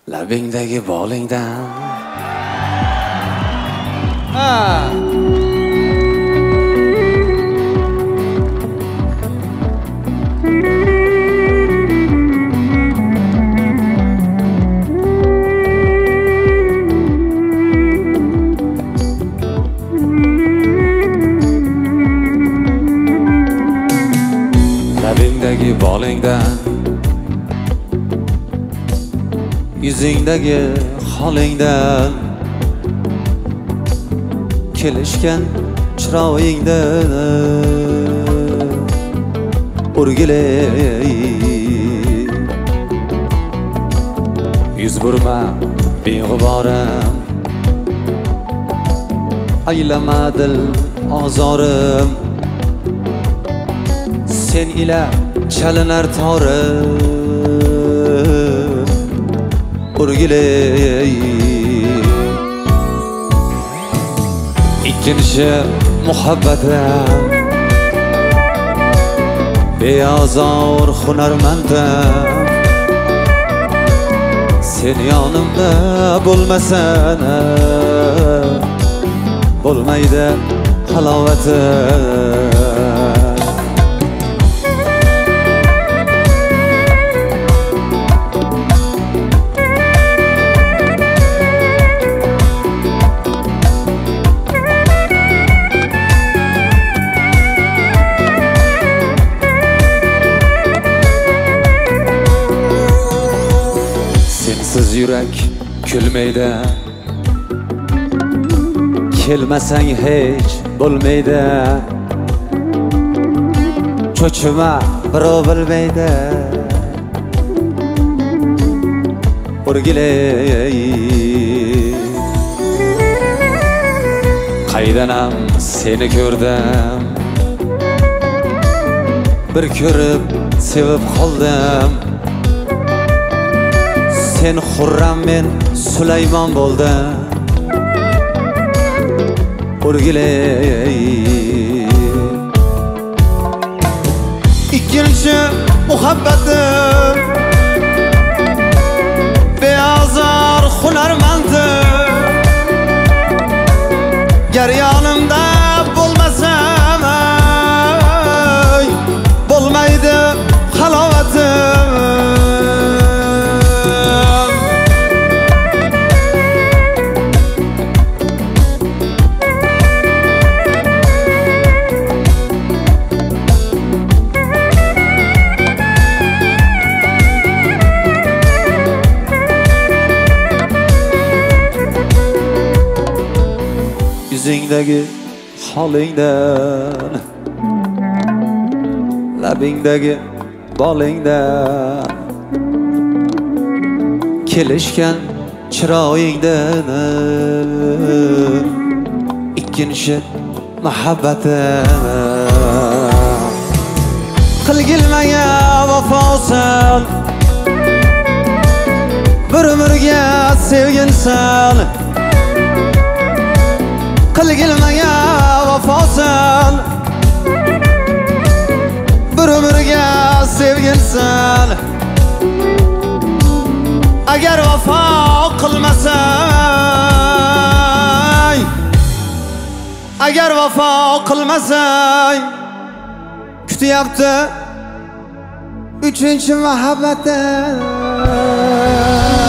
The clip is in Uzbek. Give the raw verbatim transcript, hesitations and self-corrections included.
labingdagi bolingdan ha labingdagi bolingdan yuzingdagi holingdan kelishgan chiroyingdan o'rgilay yuz burma beg'uborim aylama dil ozorim sen ila chalinar torim o'rgilay ikkinchi muhabbatim beozor hunarmandim sen yonimda bo'lmasan bo'lmaydi halovatim sensiz yurak kulmaydi kelmasang hech bo'lmaydi cho'chima birov bilmaydi o'rgilay qaydanam seni ko'rdim bir ko'rib sevib qoldim sen Xurram men Sulaymon bo'ldim o'rgilay ikkinchi muhabbatim beozor hunarmandim gar yonimda bo'lmasam bo'lmaydi halovatim yuzingdagi holingdan labingdagi bolingdan kelishgan chiroyingdan ikkinchi muhabbatim qilgilmaga vafosan bir umrga sevginsan qilgilmaga vafosan bir umrga sevginsan agar vafo qilmasang agar vafo qilmasang kutyapti uchinchi muhabbatim